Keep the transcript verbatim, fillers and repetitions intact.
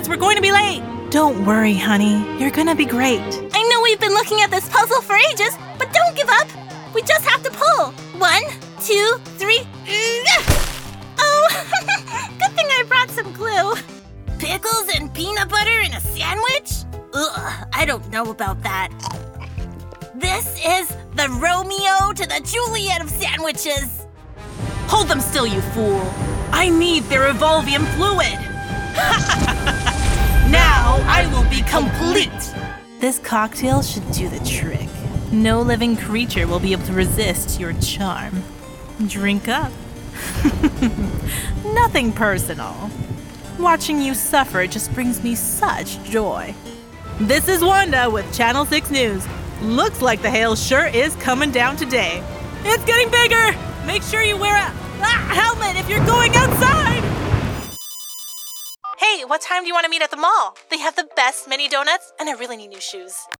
minutes, we're going to be late! Don't worry, honey. You're gonna be great. I know we've been looking at this puzzle for ages, but don't give up! We just have to pull! One, two, three… Oh! Good thing I brought some glue! Pickles and peanut butter in a sandwich? Ugh, I don't know about that. This is the Romeo to the Juliet of sandwiches! Hold them still, you fool! I need their evolvium fluid! Now I will be complete! This cocktail should do the trick. No living creature will be able to resist your charm. Drink up. Nothing personal. Watching you suffer just brings me such joy. This is Wanda with Channel six News. Looks like the hail sure is coming down today. It's getting bigger! Make sure you wear a ah, helmet if you're going outside! Hey, what time do you want to meet at the mall? They have the best mini donuts, and I really need new shoes.